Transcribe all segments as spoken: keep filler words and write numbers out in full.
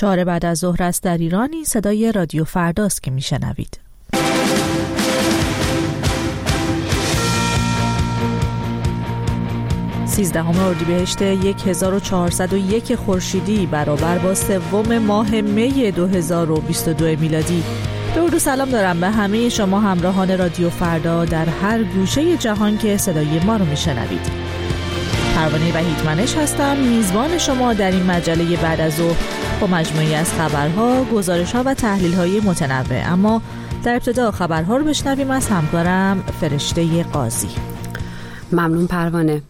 چهار بعد از ظهر است در ایرانی. صدای رادیو فرداست که میشنوید. سیزدهم اردیبهشت هزار و چهارصد و یک خورشیدی برابر با سوم ماه می دو هزار و بیست و دو میلادی. درود و سلام دارم به همه شما همراهان رادیو فردا در هر گوشه جهان که صدای ما رو میشنوید. پروانه وحیدمنش هستم، میزبان شما در این مجله بعد از ظهر با مجموعی از خبرها، گزارش‌ها و تحلیل‌های متنوع. اما در ابتدا خبرها رو بشنویم از همکارم فرشته قاضی. ممنون پروانه.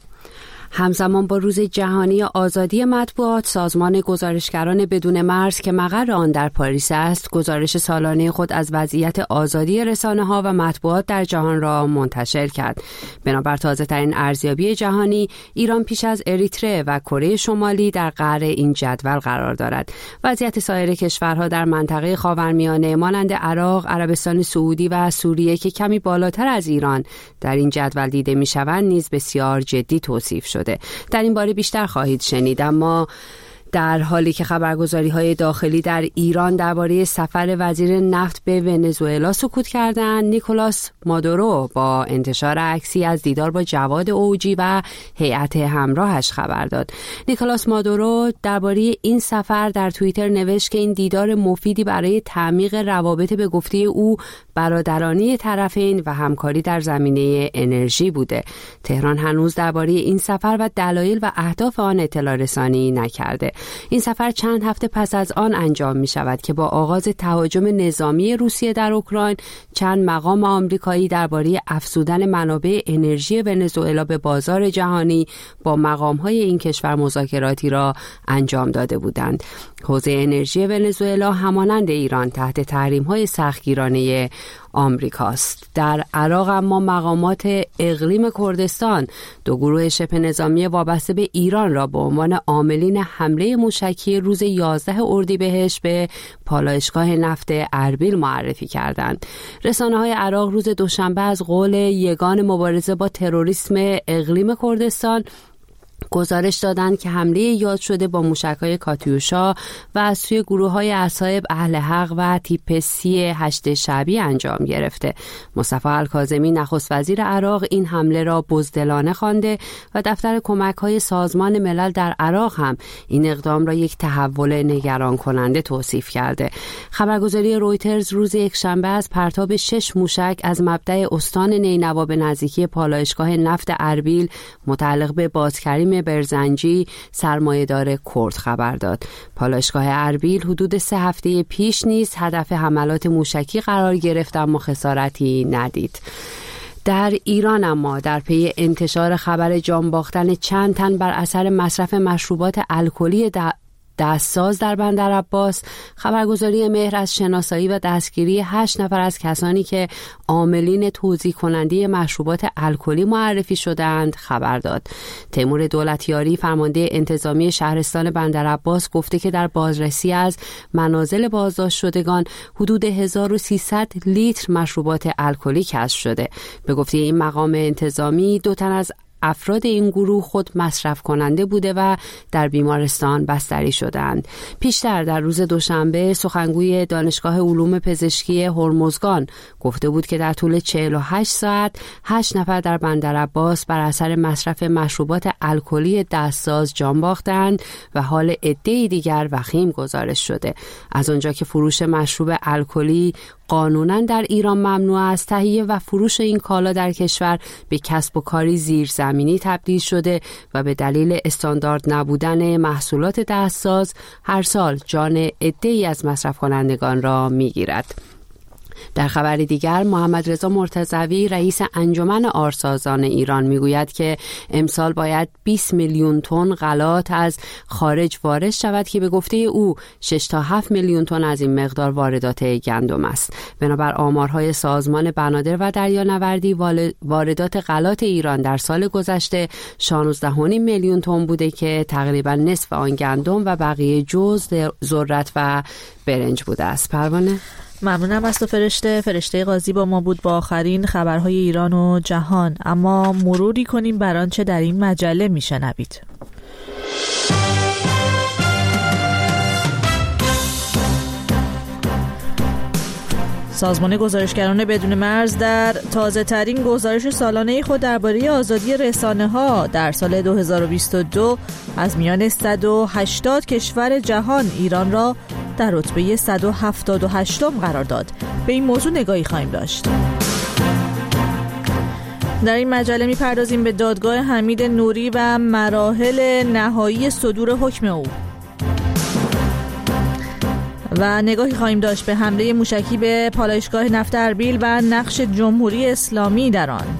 همزمان با روز جهانی آزادی مطبوعات، سازمان گزارشگران بدون مرز که مقر آن در پاریس است، گزارش سالانه خود از وضعیت آزادی رسانه‌ها و مطبوعات در جهان را منتشر کرد. بنابر تازه‌ترین ارزیابی جهانی، ایران پیش از اریتره و کره شمالی در قعر این جدول قرار دارد. وضعیت سایر کشورها در منطقه خاورمیانه مانند عراق، عربستان سعودی و سوریه که کمی بالاتر از ایران در این جدول دیده می‌شوند نیز بسیار جدی توصیف شد. در این باره بیشتر خواهید شنید. اما در حالی که خبرگزاری‌های داخلی در ایران درباره سفر وزیر نفت به ونزوئلا سکوت کردند، نیکولاس مادورو با انتشار عکسی از دیدار با جواد اوجی و هیئت همراهش خبر داد. نیکولاس مادورو درباره این سفر در توییتر نوشت که این دیدار مفیدی برای تعمیق روابط به گفته او برادرانی طرفین و همکاری در زمینه انرژی بوده. تهران هنوز درباره این سفر و دلایل و اهداف آن اطلاع رسانی نکرده. این سفر چند هفته پس از آن انجام می شود که با آغاز تهاجم نظامی روسیه در اوکراین، چند مقام آمریکایی درباره افزودن منابع انرژی ونزوئلا به بازار جهانی با مقام‌های این کشور مذاکراتی را انجام داده بودند. حوزه انرژی ونزوئلا همانند ایران تحت تحریم‌های سختگیرانه آمریکاست. در عراق اما مقامات اقلیم کردستان دو گروه شبه نظامی وابسته به ایران را به عنوان عاملین حمله موشکی روز یازده اردیبهشت به پالایشگاه نفت اربیل معرفی کردند. رسانه‌های عراق روز دوشنبه از قول یگان مبارزه با تروریسم اقلیم کردستان گزارش دادند که حمله یاد شده با موشک‌های کاتیوشا و از سوی گروه‌های اصحاب اهل حق و تیپ سی هشت شعبی انجام گرفته. مصطفی الکاظمی نخست وزیر عراق این حمله را بزدلانه خوانده و دفتر کمک‌های سازمان ملل در عراق هم این اقدام را یک تحول نگران کننده توصیف کرده. خبرگزاری رویترز روز یکشنبه از پرتاب شش موشک از مبدأ استان نینوا به نزدیکی پالایشگاه نفت اربیل متعلق به بازکریم برزنجی سرمایه‌دار کرد خبر داد. پالایشگاه اربیل حدود سه هفته پیش نیز هدف حملات موشکی قرار گرفت اما خسارتی ندید. در ایران اما در پی انتشار خبر جان باختن چند تن بر اثر مصرف مشروبات الکلی در دستساز در بندر عباس، خبرگزاری مهر از شناسایی و دستگیری هشت نفر از کسانی که عاملین توزیع کننده مشروبات الکلی معرفی شدند خبر داد. تیمور دولتیاری فرمانده انتظامی شهرستان بندر عباس گفته که در بازرسی از منازل بازداشت شدگان حدود هزار و سیصد لیتر مشروبات الکلی کشف شده. به گفته این مقام انتظامی دو تن از افراد این گروه خود مصرف کننده بوده و در بیمارستان بستری شدند. پیشتر در روز دوشنبه سخنگوی دانشگاه علوم پزشکی هرمزگان گفته بود که در طول چهل و هشت ساعت هشت نفر در بندر عباس بر اثر مصرف مشروبات الکلی دستساز جان باختند و حال عده‌ای دیگر وخیم گزارش شده. از آنجا که فروش مشروب الکلی قانونا در ایران ممنوع است، تهیه و فروش این کالا در کشور به کسب و کاری زیرزمینی تبدیل شده و به دلیل استاندارد نبودن محصولات دستساز هر سال جان عده‌ای از مصرف کنندگان را می‌گیرد. در خبر دیگر محمد رضا مرتضوی رئیس انجمن آرسازان ایران میگوید که امسال باید بیست میلیون تن غلات از خارج وارد شود که به گفته او شش تا هفت میلیون تن از این مقدار واردات گندم است. بنابر آمارهای سازمان بنادر و دریانوردی واردات غلات ایران در سال گذشته شانزده و نیم میلیون تن بوده که تقریبا نصف آن گندم و بقیه جزء ذرت و برنج بوده است. پروانه، ممنونم از تو فرشته. فرشته قاضی با ما بود با آخرین خبرهای ایران و جهان. اما مروری کنیم بر آنچه در این مجله میشنوید. سازمان گزارشگران بدون مرز در تازه ترین گزارش سالانه خود درباره آزادی رسانه‌ها در سال دو هزار و بیست و دو از میان صد و هشتاد کشور جهان ایران را در رتبه صد و هفتاد و هشتم قرار داد. به این موضوع نگاهی خواهیم داشت. در این مجله می‌پردازیم به دادگاه حمید نوری و مراحل نهایی صدور حکم او و نگاهی خواهیم داشت به حمله موشکی به پالایشگاه نفت اربیل و نقش جمهوری اسلامی در آن.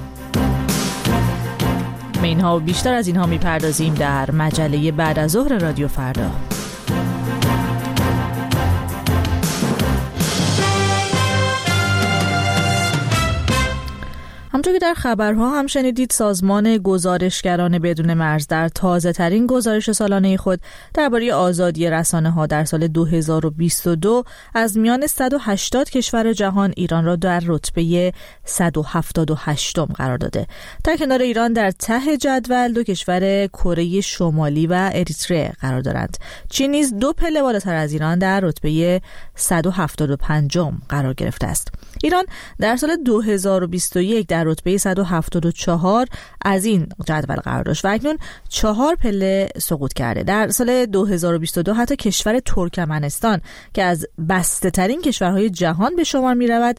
به اینها و بیشتر از اینها می‌پردازیم در مجله بعد از ظهر رادیو فردا. همونطور که در خبرها هم شنیدید، سازمان گزارشگران بدون مرز در تازه ترین گزارش سالانه خود درباره آزادی رسانه‌ها در سال دو هزار و بیست و دو از میان صد و هشتاد کشور جهان ایران را در رتبه صد و هفتاد و هشتم قرار داده. در کنار ایران در ته جدول دو کشور کره شمالی و اریتره قرار دارند. چین نیز دو پله بالاتر از ایران در رتبه صد و هفتاد و پنجم قرار گرفته است. ایران در سال دو هزار و بیست و یک در رتبه صد و هفتاد و چهار از این جدول قرار داشت و اکنون چهار پله سقوط کرده. در سال دو هزار و بیست و دو حتی کشور ترکمنستان که از بسته ترین کشورهای جهان به شمار می رود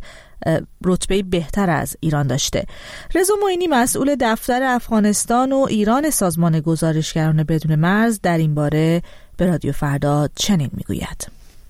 رتبه بهتر از ایران داشته. رضا معینی مسئول دفتر افغانستان و ایران سازمان گزارشگران بدون مرز در این باره به رادیو فردا چنین می گوید.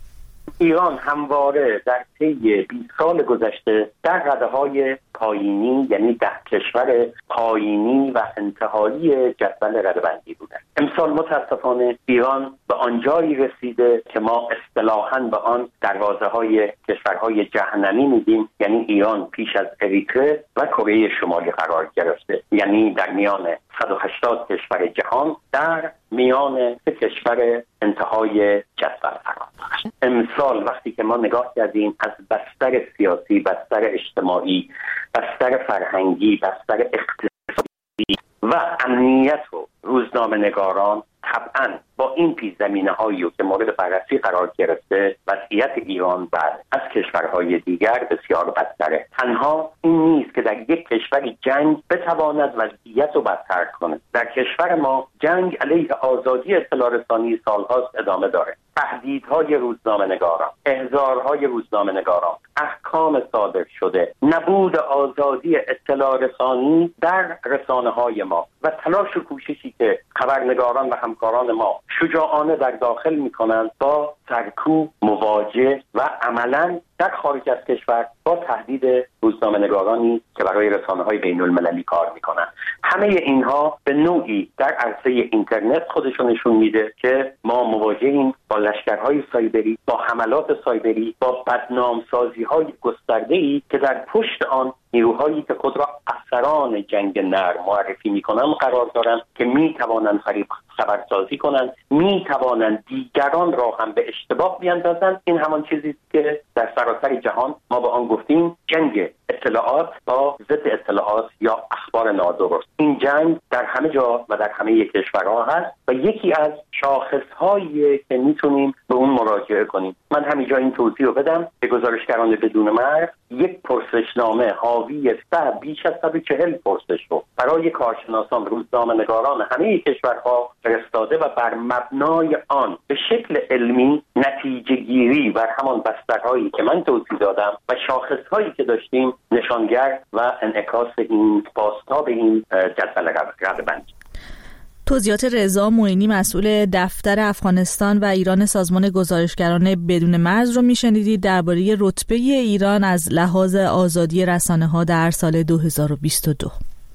ایران همواره در طی بیست سال گذشته در رده‌های پایینی، یعنی ده کشور پایینی و انتهایی جدول رده‌بندی بوده. امسال متاسفانه ایران به آنجایی رسیده که ما اصطلاحاً به آن دروازه‌های کشورهای جهنمی میگیم، یعنی ایران پیش از اریتره و کره شمالی قرار گرفته، یعنی در میان صد و هشتاد کشور جهان در میان سه کشور انتهای جدول قرار داشت. امسال وقتی که ما نگاه کردیم از بستر سیاسی، بستر اجتماعی، بستر فرهنگی، بستر اقتصادی و امنیت و روزنامه‌نگاران، طبعاً با این پیش زمینه هایی که مورد بررسی قرار گرفته وضعیت ایران بعد از کشورهای دیگر بسیار بدتره. تنها این نیست که در یک کشوری جنگ بتواند وضعیت رو بدتر کنه. در کشور ما جنگ علیه آزادی اطلاع رسانی سالهاست ادامه داره. تهدیدهای روزنامه‌نگاران، احضارهای روزنامه‌نگاران، احکام صادر شده، نبود آزادی اطلاع رسانی در رسانه‌های ما و تلاش و کوششی که خبرنگاران و همکاران ما شجاعانه در داخل می‌کنند با سرکوب مواجه و عملاً در خارج از کشور با تهدید روزنامه‌نگارانی که برای رسانه‌های بین‌المللی کار می‌کنند. همه اینها به نوعی در عرصه اینترنت خودشون نشون میده که ما مواجهیم با لشکرهای سایبری، با حملات سایبری، با بدنامسازی‌های گسترده‌ای که در پشت آن نیروهایی که خود را افسران جنگ نرم معرفی می‌کنند قرار دارند که می‌توانند فریب خبرسازی کنند، می‌توانند دیگران را هم به اشتباه بیاندازند. این همان چیزی است که در سراسر جهان ما به آن گفتیم جنگ اطلاعات با ضد اطلاعات یا اخبار نادرست. این جنگ در همه جا و در همه کشورها هست و یکی از شاخص‌هایی که میتونیم به اون مراجعه کنیم. من همینجا این توضیح رو بدم که گزارشگران بدون مرز یک پرسشنامه حاوی صد بیش از صد و چهل پرسش رو برای کارشناسان، روزنامه‌نگاران همه کشورها فرستاده و بر مبنای آن به شکل علمی نتیجه گیری بر همان بسترهایی که من توضیح دادم و شاخص‌هایی که داشتیم نشانگر و انعکاس این بازتاب این جدول رده‌بندی. توضیحات رضا معینی مسئول دفتر افغانستان و ایران سازمان گزارشگران بدون مرز رو میشنیدید درباره رتبه ایران از لحاظ آزادی رسانه‌ها در سال دو هزار و بیست و دو.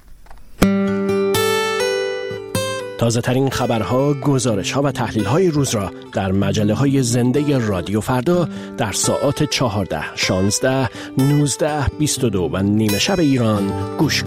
تازه ترین خبرها، گزارش‌ها و تحلیل‌های روز را در مجله‌های زنده رادیو فردا در ساعات چهارده، شانزده، نوزده، بیست و دو و نیمه شب ایران گوش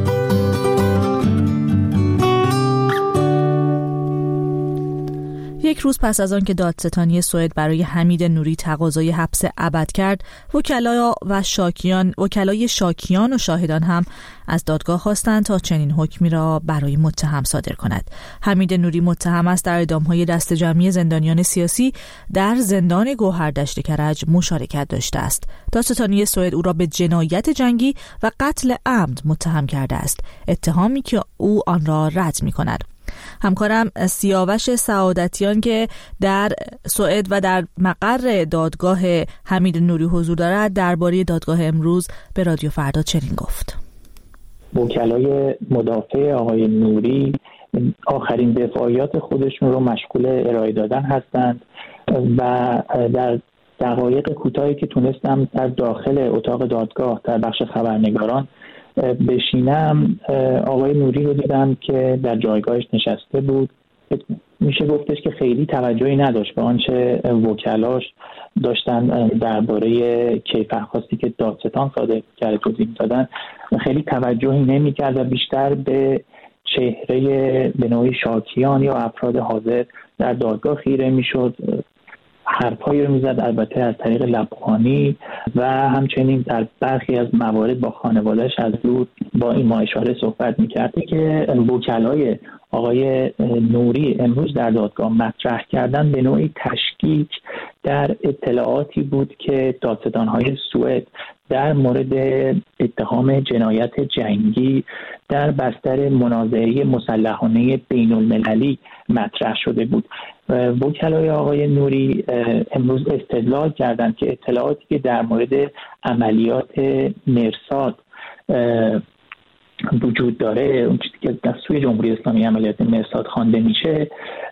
کنید. یک روز پس از آن که دادستانی سوئد برای حمید نوری تقاضای حبس ابد کرد، وکلا و شاکیان وکلای شاکیان و شاهدان هم از دادگاه خواستند تا چنین حکمی را برای متهم صادر کند. حمید نوری متهم است در اعدام‌های دست جمعی زندانیان سیاسی در زندان گوهردشت کرج مشارکت داشته است. دادستانی سوئد او را به جنایت جنگی و قتل عمد متهم کرده است، اتهامی که او آن را رد می‌کند. همکارم سیاوش سعادتیان که در سوئد و در مقر دادگاه حمید نوری حضور دارد درباره دادگاه امروز به رادیو فردا چنین گفت. وکلای مدافع آقای نوری آخرین دفاعیات خودشون رو مشغول ارائه دادن هستند و در دقایق کوتاهی که تونستم در داخل اتاق دادگاه در بخش خبرنگاران بشینم، آقای نوری رو دیدم که در جایگاهش نشسته بود. میشه گفتش که خیلی توجهی نداشت به آنچه وکلاش داشتن درباره کیفرخواستی که دادستان صادر کرده توضیح دادن، خیلی توجهی نمی‌کرد و بیشتر به چهره به نوعی شاکیان یا افراد حاضر در دادگاه خیره میشد، حرفایی رو میزد، البته از طریق لبخوانی، و همچنین در برخی از موارد با خانواده‌اش از دور با این ما اشاره صحبت میکرد. که وکلای آقای نوری امروز در دادگاه مطرح کردن به نوعی تشکیک در اطلاعاتی بود که دادستان‌های سوئد در مورد اتهام جنایت جنگی در بستر منازعه مسلحانه بین المللی مطرح شده بود. وکلای آقای نوری امروز استدلال کردند که اطلاعاتی که در مورد عملیات مرصاد وجود داره، اون چیزی که در سوی جمهوری اسلامی عملیات مرصاد خوانده میشه،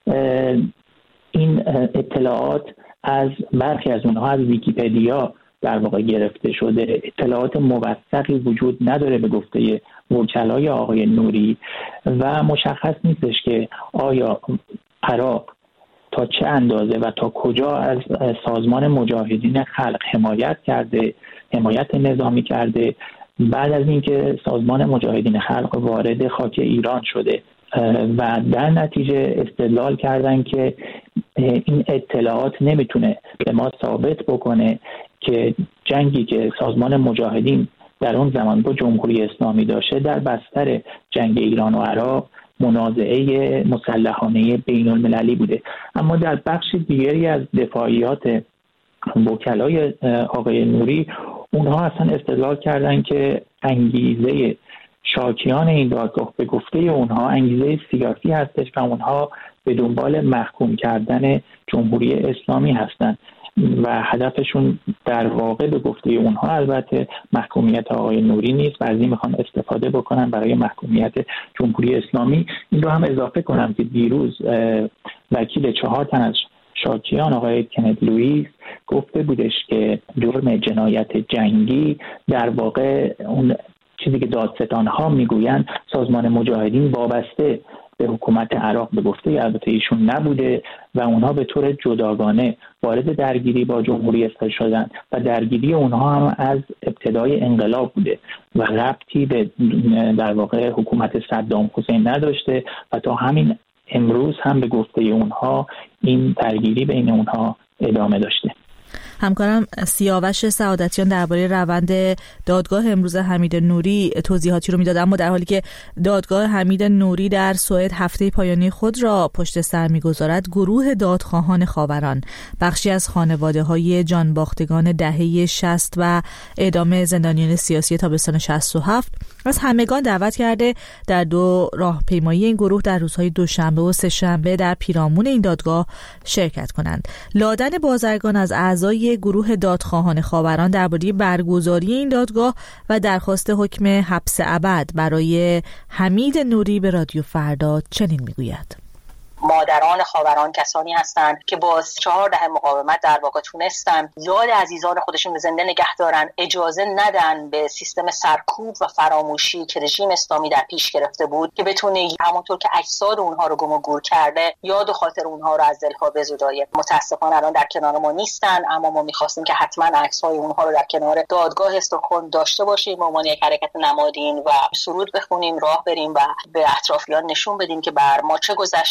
این اطلاعات از برخی از اونها از ویکی‌پدیا در واقع گرفته شده. اطلاعات موثقی وجود نداره به گفته وکلای آقای نوری و مشخص نیستش که آیا عراق تا چه اندازه و تا کجا از سازمان مجاهدین خلق حمایت کرده، حمایت نظامی کرده بعد از اینکه سازمان مجاهدین خلق وارد خاک ایران شده، و در نتیجه استدلال کردن که این اطلاعات نمیتونه به ما ثابت بکنه که جنگی که سازمان مجاهدین در اون زمان با جمهوری اسلامی داشته در بستر جنگ ایران و عراق منازعه مسلحانه بین المللی بوده. اما در بخش دیگری از دفاعیات وکلای آقای نوری، اونها اصلا استدلال کردن که انگیزه شاکیان این دادگاه به گفته اونها انگیزه سیاسی هستش و اونها به دنبال محکوم کردن جمهوری اسلامی هستند و هدفشون در واقع به گفته اونها البته محکومیت آقای نوری نیست و از این میخوان استفاده بکنن برای محکومیت جمهوری اسلامی. این رو هم اضافه کنم که دیروز وکیل چهار تن از شاکیان آقای کند لوئیس گفته بودش که جرم جنایت جنگی در واقع اون چیزی که دادستان ها میگویند سازمان مجاهدین وابسته به حکومت عراق به گفته البته ایشون نبوده و اونها به طور جداگانه وارد درگیری با جمهوری اسلامی شدن و درگیری اونها هم از ابتدای انقلاب بوده و ربطی به در واقع حکومت صدام حسین نداشته و تا همین امروز هم به گفته اونها این درگیری بین اونها ادامه داشته. همکارم سیاوش سعادتیان درباره روند دادگاه امروز حمید نوری توضیحاتی رو میداد، اما در حالی که دادگاه حمید نوری در سوئد هفته پایانی خود را پشت سر میگذارد، گروه دادخواهان خاوران، بخشی از خانواده‌های جانباختگان دهه شصت و اعدام زندانیان سیاسی تابستان شصت و هفت از همگان دعوت کرده در دو راهپیمایی این گروه در روزهای دوشنبه و سه شنبه در پیرامون این دادگاه شرکت کنند. لادن بازرگان از اعضای گروه دادخواهان خاوران درباره برگزاری این دادگاه و درخواست حکم حبس ابد برای حمید نوری به رادیو فردا چنین میگوید: مادران خاوران کسانی هستند که با چهار دهه مقاومت در واقع تونستن یاد عزیزان خودشون به زنده نگه دارن، اجازه ندن به سیستم سرکوب و فراموشی که رژیم اسلامی در پیش گرفته بود که بتونه همونطور که اجساد اونها رو گم و گور کرده یاد و خاطر اونها رو از دلها بزداید. متاسفانه الان در کنار ما نیستن، اما ما می‌خواستیم که حتما عکس‌های اونها رو در کنار دادگاه استکهلم داشته باشیم، به عنوان یک حرکت نمادین و سرود بخونیم، راه بریم و به اطرافیان نشون بدیم که بر ما چه گذشته است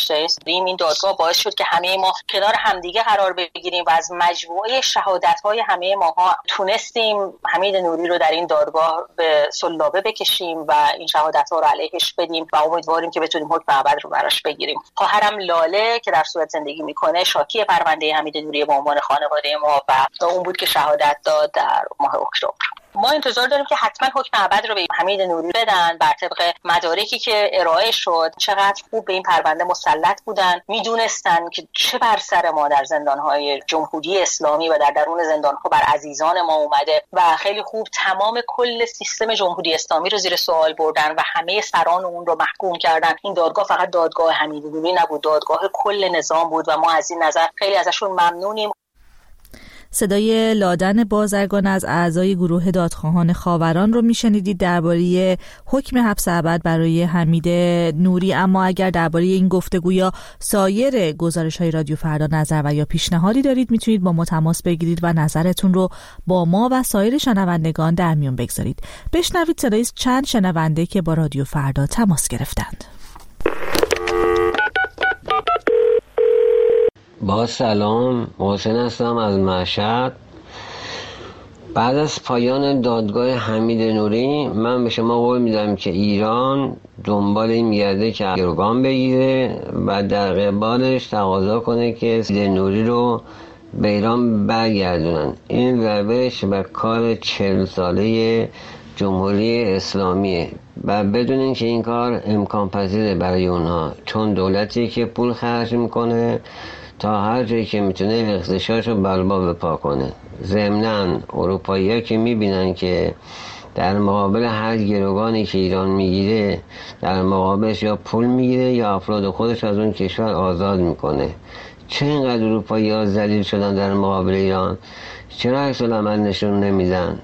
این دادگاه باعث شد که همه ما کنار همدیگه قرار بگیریم و از مجموعه شهادت‌های همه ماها تونستیم حمید نوری رو در این دادگاه به سلابه بکشیم و این شهادت‌ها رو علیهش بدیم و امیدواریم که بتونیم حکم ابد رو براش بگیریم. خواهرم لاله که در سوئد زندگی میکنه شاکی پرونده حمید نوری به عنوان خانواده ما و اون بود که شهادت داد در ماه اکتبر. ما انتظار داریم که حتما حکم ابد رو به حمید نوری بدن بر طبق مدارکی که ارائه شد. چقدر خوب به این پرونده مسلط بودن، میدونستن که چه بر سر ما در زندان‌های جمهوری اسلامی و در درون زندان‌ها بر عزیزان ما اومده و خیلی خوب تمام کل سیستم جمهوری اسلامی رو زیر سوال بردن و همه سران اون رو محکوم کردن. این دادگاه فقط دادگاه حمید نوری نبود، دادگاه کل نظام بود و ما از این نظر خیلی ازشون ممنونیم. صدای لادن بازرگان از اعضای گروه دادخواهان خاوران رو میشنیدید درباره حکم حبس ابد برای حمید نوری. اما اگر درباره این گفتگو یا سایر گزارش‌های رادیو فردا نظر و یا پیشنهادی دارید میتونید با ما تماس بگیرید و نظرتون رو با ما و سایر شنوندگان در میون بگذارید. بشنوید صدای چند شنونده که با رادیو فردا تماس گرفتند. با سلام، محسن هستم از مشهد. بعد از پایان دادگاه حمید نوری من به شما قول میدم که ایران دنبال این میگرده که گروگان بگیره و در قبالش تقاضا کنه که حمید نوری رو به ایران برگردونن. این روش و کار چهل ساله جمهوری اسلامیه و بدونین که این کار امکان پذیره برای اونها، چون دولتی که پول خرج میکنه تا هر جایی که میتونه اقتصادش رو برپا بپا کنه. ضمناً اروپایی‌ها که میبینن که در مقابل هر گروگانی که ایران میگیره در مقابلش یا پول میگیره یا افراد خودش از اون کشور آزاد میکنه. چه اینقدر اروپایی‌ها ذلیل شدن در مقابل ایران؟ چرا عکس العمل نشون نمیدن؟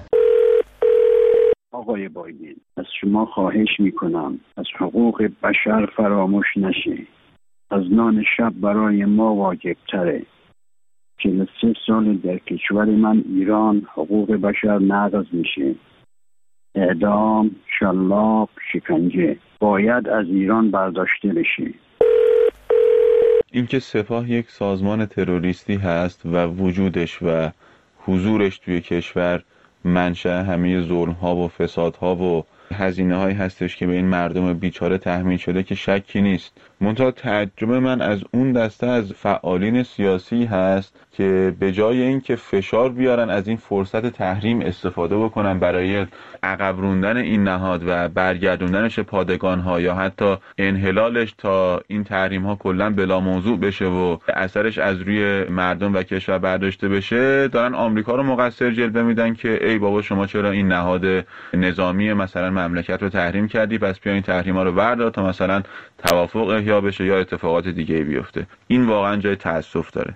آقای بایدن، از شما خواهش میکنم از حقوق بشر فراموش نشه. از نان شب برای ما واجب تره. چهل و سه سال در کشور من ایران حقوق بشر نقض میشه. اعدام، شلاق، شکنجه باید از ایران برداشته بشه. اینکه سپاه یک سازمان تروریستی هست و وجودش و حضورش توی کشور منشأ همه ظلم‌ها و فسادها و هزینه‌هایی هستش که به این مردم بیچاره تحمیل شده که شکی نیست. منتها تعجب من از اون دسته از فعالین سیاسی هست که به جای اینکه فشار بیارن از این فرصت تحریم استفاده بکنن برای عقب روندن این نهاد و برگردوندنش پادگان‌ها یا حتی انحلالش تا این تحریم‌ها کلاً بلا موضوع بشه و اثرش از روی مردم و کشور برداشته بشه، دارن آمریکا رو مقصر جلوه میدن که ای بابا شما چرا این نهاد نظامی مثلا مملکت رو تحریم کردی، پس بیا این تحریم‌ها رو بردار تا مثلا توافق احیا بشه یا اتفاقات دیگه بیفته. این واقعا جای تأسف داره.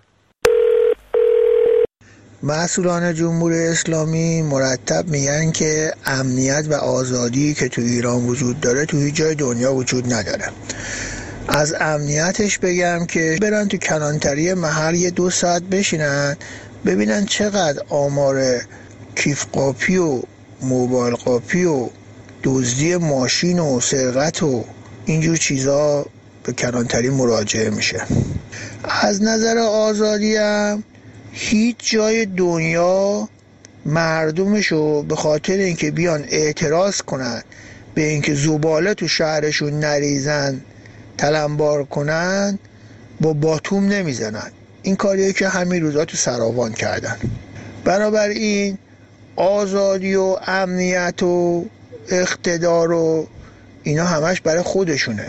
مسئولان جمهوری اسلامی مرتب میگن که امنیت و آزادی که تو ایران وجود داره تو هیچ جای دنیا وجود نداره. از امنیتش بگم که برن تو کلانتری محل یه دو ساعت بشینن ببینن چقدر آمار کیف قاپی و موبایل قاپی و دزدی ماشین و سرقت و اینجور چیزا به کلانتری مراجعه میشه. از نظر آزادی هم هیچ جای دنیا مردمشو به خاطر اینکه بیان اعتراض کنن به اینکه زباله تو شهرشون نریزن تلمبار کنن با باتوم نمیزنن. این کاریه که همین روزا تو سراوان کردن. بنابراین آزادی و امنیت و اقتدار و اینا همش برای خودشونه.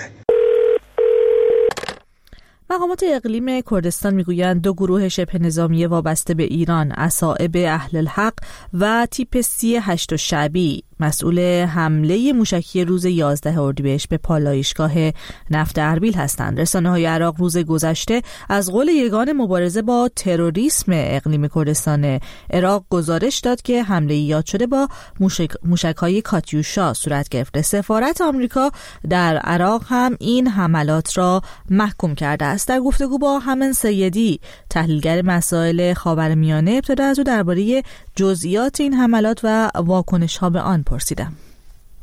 مقامات اقلیم کردستان میگویند دو گروه شبه نظامی وابسته به ایران، اصائب اهل الحق و تیپ سی هشت شعبی، مسئول حمله موشکی روز یازده اردیبهشت به پالایشگاه نفت اربیل هستند. رسانه‌های عراق روز گذشته از قول یگان مبارزه با تروریسم اقلیم کردستان عراق گزارش داد که حمله یاد شده با موشک موشک‌های کاتیوشا صورت گرفته. سفارت آمریکا در عراق هم این حملات را محکوم کرده است. در گفتگو با همن سیدی، تحلیلگر مسائل خاورمیانه، ابتدا از او درباره جزئیات این حملات و واکنش‌ها به آن پرسیدم.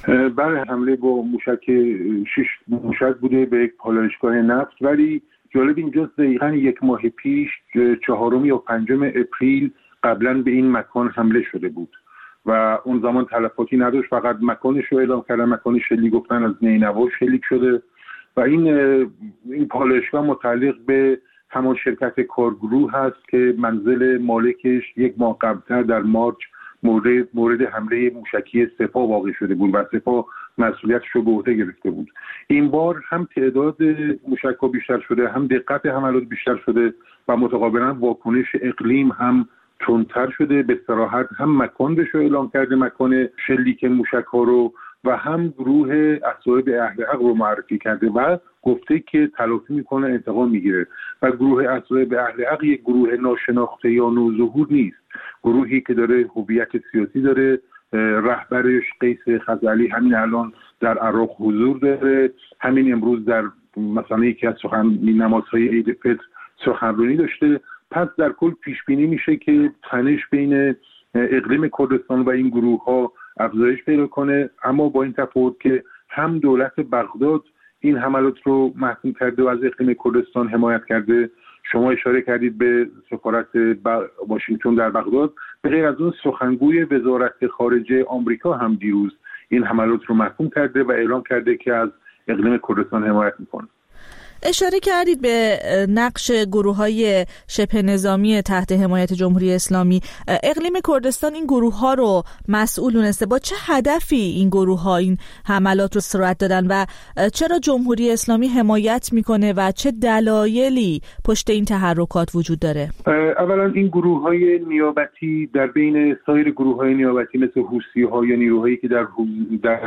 برای حمله با موشک شش موشک بوده به یک پالایشگاه نفت، ولی جالب اینجاست دقیقاً یک ماه پیش چهارم یا پنجم اپریل قبلا به این مکان حمله شده بود و اون زمان تلفاتی نداشت، فقط مکانش رو اعلام کردن، مکان شلیک گفتن از نینوا شلیک شده و این این پالایشگاه متعلق به همان شرکت کارگروه هست که منزل مالکش یک ماه قبلتر در مارچ مورد مورد حمله موشکی سپاه واقع شده بود و سپاه مسئولیتش رو به عهده گرفته بود. این بار هم تعداد موشک‌ها بیشتر شده، هم دقت حملات بیشتر شده و متقابلا واکنش اقلیم هم تندتر شده. به صراحت هم مکان بهش اعلام کرده، مکان شلیک موشک‌ها رو، و هم گروه اصحاب اهل حق رو معرفی کرده و گفته که تلافی میکنه، انتقام میگیره. و گروه اصحاب اهل حق یک گروه ناشناخته یا نوظهور نیست، گروهی که داره هویت سیاسی داره. رهبرش قیس خزعلی همین الان در عراق حضور داره، همین امروز در مثلا یکی از سخن نمازهای عید فطر سخنرانی داشته. پس در کل پیش بینی میشه که تنش بین اقلیم کردستان و این گروه ها افزایش پیدا کنه، اما با این تفاوت که هم دولت بغداد این حملات رو محکوم کرده و از اقلیم کردستان حمایت کرده. شما اشاره کردید به سفارت واشنگتن در بغداد، به غیر از اون سخنگوی وزارت خارجه آمریکا هم دیروز این حملات رو محکوم کرده و اعلام کرده که از اقلیم کردستان حمایت میکنه. اشاره کردید به نقش گروه‌های شبه نظامی تحت حمایت جمهوری اسلامی. اقلیم کردستان این گروه‌ها رو مسئول دونسته. با چه هدفی این گروه‌ها این حملات رو صورت دادن و چرا جمهوری اسلامی حمایت میکنه و چه دلایلی پشت این تحرکات وجود داره؟ اولا این گروه‌های نیابتی در بین سایر گروه‌های نیابتی مثل حوثی‌ها یا نیروهایی که در در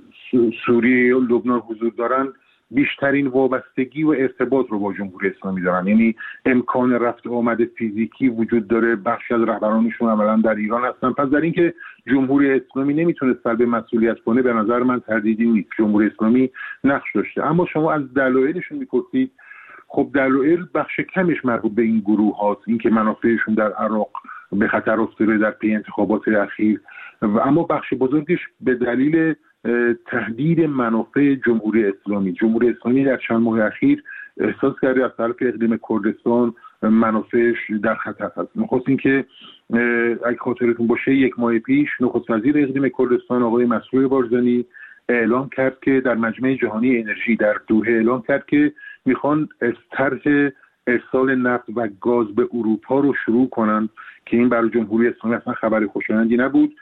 سوریه یا لبنان حضور دارن بیشترین وابستگی و ارتباط رو با جمهوری اسلامی دارن، یعنی امکان رفت آمد فیزیکی وجود داره. بخشی از رهبرانشون عملاً در ایران هستن. پس در اینکه جمهوری اسلامی نمیتونه سلب مسئولیت کنه به نظر من تردیدی نیست، جمهوری اسلامی نقش داشته. اما شما از دلایلشون میپرسید، خب دلایل بخش کمش مربوط به این گروه هاست، اینکه منافعشون در عراق به خطر افتاده در پی انتخابات اخیر، و اما بخش بزرگش به دلیل تهدید منافع جمهوری اسلامی. جمهوری اسلامی در چند ماه اخیر احساس کرده از طرف اقلیم کردستان منافعش در خطر هست. نخست این که اگه خاطرتون باشه یک ماه پیش نخست وزیر اقلیم کردستان آقای مسرور بارزانی اعلام کرد که در مجمع جهانی انرژی در دوحه اعلام کرد که میخوان از طرح ارسال نفت و گاز به اروپا رو شروع کنن که این برای جمهوری اسلامی اصلا خبر خوشایندی نبود.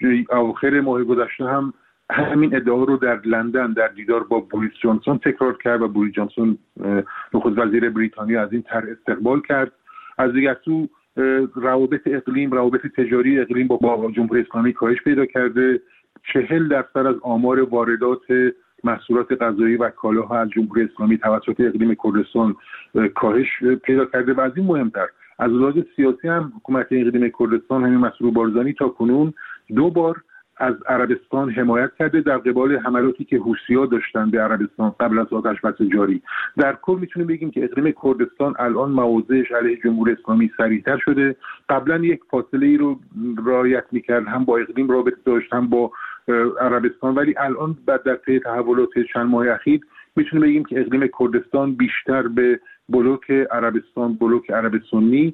آخر ماه گذشته هم همین ادعا رو در لندن در دیدار با بوریس جانسون تکرار کرد و بوریس جانسون نخست وزیر بریتانیا از این طرح استقبال کرد. از دیگر سو روابط اقلیم، روابط تجاری اقلیم با, با جمهوری اسلامی کاهش پیدا کرده. چهل درصد از آمار واردات محصولات غذایی و کالاها از جمهوری اسلامی توسط اقلیم کردستان کاهش پیدا کرده. و از این مهمتر از لحاظ سیاسی هم حکومت اقلیم کردستان همین مسرور بارزانی تا کنون دو بار از عربستان حمایت کرده در قبال حملاتی که حوثی‌ها داشتن به عربستان قبل از آتش بس جاری. در کل میتونیم بگیم که اقلیم کردستان الان مواضعش علیه جمهوری اسلامی سریعتر شده. قبلا یک فاصله ای رو رعایت میکرد، هم با اقلیم رابطه داشت هم با عربستان، ولی الان بعد در طی تحولات چند ماه اخیر میتونیم بگیم که اقلیم کردستان بیشتر به بلوک عربستان، بلوک عرب سنی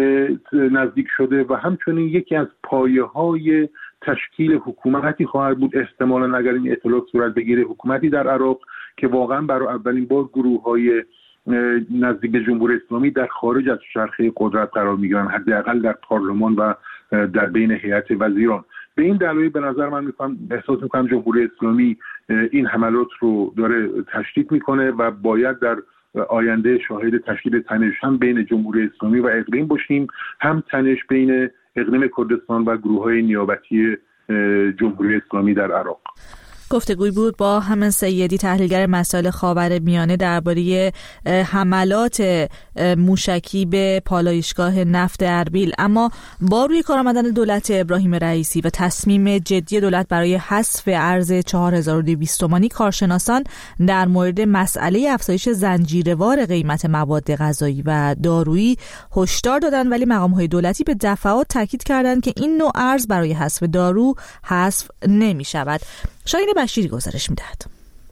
نزدیک شده و همچنین یکی از پایه‌های تشکیل حکومتی خواهد بود احتمالاً اگر این اطلاعات صورت بگیره، حکومتی در عراق که واقعا برای اولین بار گروه‌های نزدیک به جمهوری اسلامی در خارج از چرخه قدرت قرار میگیرن، حداقل در پارلمان و در بین هیئت وزیران. به این دلایل به نظر من میکنم احساس میکنم جمهوری اسلامی این حملات رو داره تشدید میکنه و باید در آینده شاهد تشکیل تنش هم بین جمهوری اسلامی و اقلیم باشیم، هم تنش بین اقلیم کردستان و گروه‌های نیابتی جمهوری اسلامی در عراق. گفتگوی بود با همین سیدی، تحلیلگر مسائل خاورمیانه، درباره حملات موشکی به پالایشگاه نفت اربیل. اما با روی کار آمدن دولت ابراهیم رئیسی و تصمیم جدی دولت برای حذف ارز چهار هزار و دویست تومانی، کارشناسان در مورد مسئله افزایش زنجیروار قیمت مواد غذایی و دارویی هشدار دادند، ولی مقام‌های دولتی به دفعات تاکید کردند که این نوع ارز برای حذف دارو حذف نمی‌شود. شاهین بشیری گزارش می‌دهد.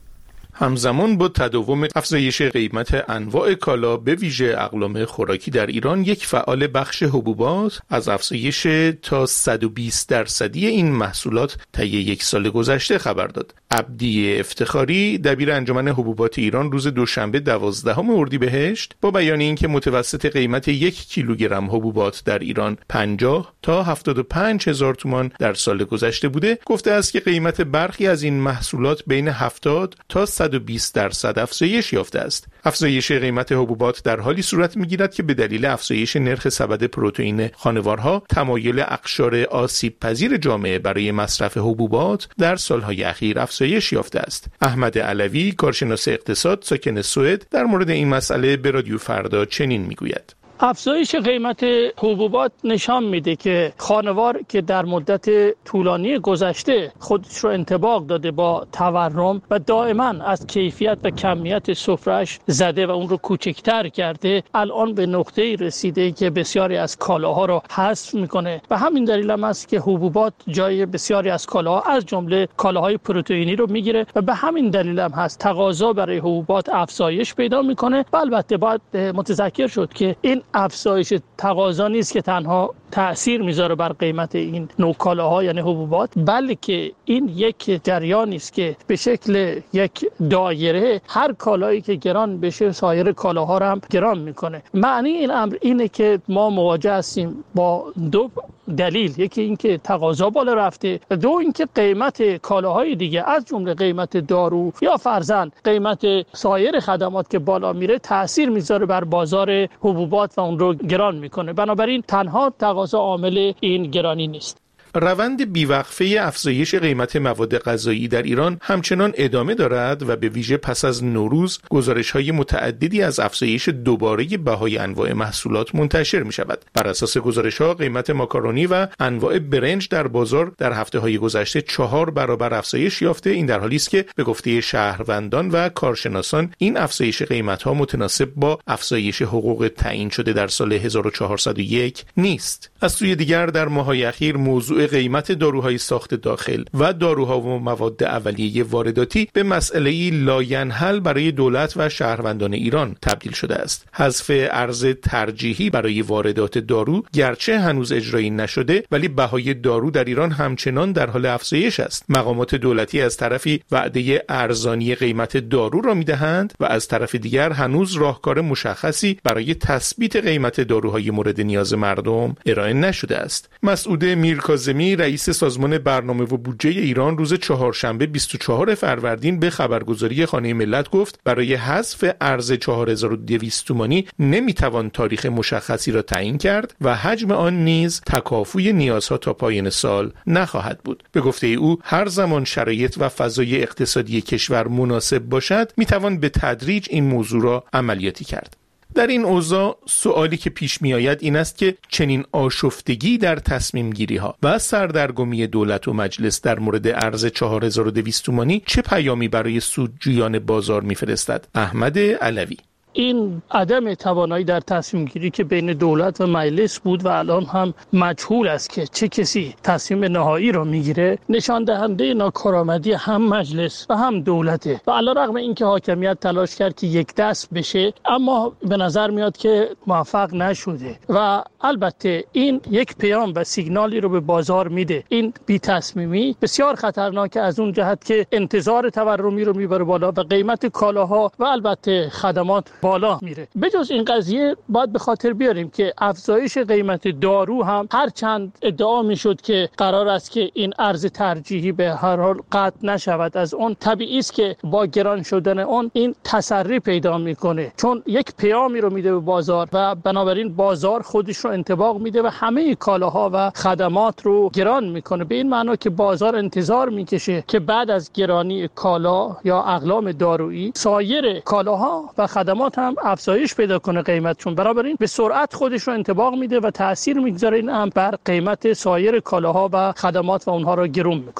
همزمان با تداوم افزایش قیمت انواع کالا به ویژه اقلام خوراکی در ایران، یک فعال بخش حبوبات از افزایش تا صد و بیست درصدی این محصولات طی یک سال گذشته خبر داد. عبدی افتخاری دبیر انجمن حبوبات ایران روز دوشنبه دوازدهم اردیبهشت با بیان اینکه متوسط قیمت یک کیلوگرم حبوبات در ایران پنجاه تا هفتاد و پنج هزار تومان در سال گذشته بوده، گفته است که قیمت برخی از این محصولات بین هفتاد تا صد و بیست درصد افزایش یافته است. افزایش قیمت حبوبات در حالی صورت می‌گیرد که به دلیل افزایش نرخ سبد پروتئین خانوارها، تمایل اقشار آسیب پذیر جامعه برای مصرف حبوبات در سالهای اخیر افزایش یافته است. احمد علوی، کارشناس اقتصاد ساکن سوئد، در مورد این مسئله به رادیو فردا چنین میگوید: افزایش قیمت حبوبات نشان میده که خانوار که در مدت طولانی گذشته خودش رو انطباق داده با تورم و دائما از کیفیت و کمیت سفره‌اش زده و اون رو کوچکتر کرده، الان به نقطه‌ای رسیده که بسیاری از کالاها رو حذف میکنه و همین دلیل هم است که حبوبات جای بسیاری از کالاها از جمله کالاهای پروتئینی رو میگیره و به همین دلیل هم هست تقاضا برای حبوبات افزایش پیدا میکنه. و البته باید متذکر شد که این افزایش تقاضا نیست که تنها تأثیر میذاره بر قیمت این نوع کالاها یعنی حبوبات، بلکه این یک جریانی است که به شکل یک دایره هر کالایی که گران بشه سایر کالاها رو هم گران میکنه. معنی این امر اینه که ما مواجه هستیم با دو دلیل: یکی اینکه تقاضا بالا رفته و دو اینکه قیمت کالاهای دیگه از جمله قیمت دارو یا فرضاً قیمت سایر خدمات که بالا میره تأثیر میذاره بر بازار حبوبات و اون رو گران میکنه. بنابراین تنها تقاضا عامل این گرانی نیست. روند بیوقفه افزایش قیمت مواد غذایی در ایران همچنان ادامه دارد و به ویژه پس از نوروز گزارش‌های متعددی از افزایش دوباره بهای انواع محصولات منتشر می‌شود. بر اساس گزارش‌ها قیمت ماکارونی و انواع برنج در بازار در هفته‌های گذشته چهار برابر افزایش یافته. این در حالی است که به گفته شهروندان و کارشناسان این افزایش قیمت‌ها متناسب با افزایش حقوق تعیین شده در سال هزار و چهارصد و یک نیست. از سوی دیگر در ماه‌های اخیر موضوع قیمت داروهای ساخت داخل و داروها و مواد اولیه وارداتی به مسئله‌ای لاینحل برای دولت و شهروندان ایران تبدیل شده است. حذف ارز ترجیحی برای واردات دارو گرچه هنوز اجرایی نشده، ولی بهای دارو در ایران همچنان در حال افزایش است. مقامات دولتی از طرفی وعده ارزانی قیمت دارو را می‌دهند و از طرف دیگر هنوز راهکار مشخصی برای تثبیت قیمت داروهای مورد نیاز مردم ارائه نشده است. مسعود میرکاظمی، رئیس سازمان برنامه و بودجه ایران، روز چهارشنبه بیست و چهارم فروردین به خبرگزاری خانه ملت گفت برای حذف ارز چهار هزار و دویست تومانی نمیتوان تاریخ مشخصی را تعیین کرد و حجم آن نیز تکافوی نیازها تا پایان سال نخواهد بود. به گفته او هر زمان شرایط و فضای اقتصادی کشور مناسب باشد میتوان به تدریج این موضوع را عملیاتی کرد. در این اوضاع سوالی که پیش می آید این است که چنین آشفتگی در تصمیم گیری ها و سردرگمی دولت و مجلس در مورد ارز چهار هزار و دویست تومانی چه پیامی برای سودجویان بازار می فرستد؟ احمد علوی: این عدم توانایی در تصمیم گیری که بین دولت و مجلس بود و الان هم مجهول است که چه کسی تصمیم نهایی را میگیره، نشان دهنده ناکارآمدی هم مجلس و هم دولته. و علیرغم اینکه حاکمیت تلاش کرد که یک دست بشه، اما به نظر میاد که موفق نشده و البته این یک پیام و سیگنالی رو به بازار میده. این بی تصمیمی بسیار خطرناکه از اون جهت که انتظار تورمی رو میبره بالا و قیمت کالاها و البته خدمات بالا میره. بجز این قضیه باید به خاطر بیاریم که افزایش قیمت دارو هم هرچند ادعا میشد که قرار است که این ارز ترجیحی به هر حال قطع نشود از اون، طبیعی است که با گران شدن اون این تسری پیدا میکنه، چون یک پیامی رو میده به بازار و بنابراین بازار خودش رو انطباق میده و همه کالاها و خدمات رو گران میکنه، به این معنا که بازار انتظار میکشه که بعد از گرانی کالا یا اقلام دارویی سایر کالاها و خدمات هم افزایش پیدا کنه قیمتشون، بنابراین به سرعت خودش رو انطباق میده و تأثیر میگذاره این هم بر قیمت سایر کالاها و خدمات و اونها رو گرون میکنه.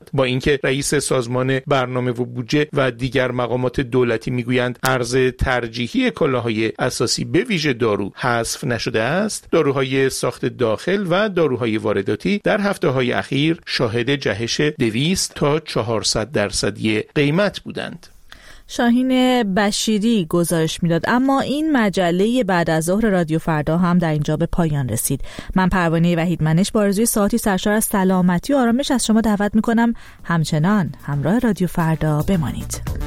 دارند. با اینکه رئیس سازمان برنامه و بودجه و دیگر مقامات دولتی میگویند ارز ترجیحی کالاهای اساسی به ویژه دارو حذف نشده است، داروهای ساخت داخل و داروهای وارداتی در هفته‌های اخیر شاهد جهش دویست تا چهارصد درصدی قیمت بودند. شاهین بشیری گزارش میداد. اما این مجله بعد از ظهر رادیو فردا هم در اینجا به پایان رسید. من پروانه وحیدمنش با آرزوی ساعتی سرشار از سلامتی و آرامش از شما دعوت میکنم همچنان همراه رادیو فردا بمانید.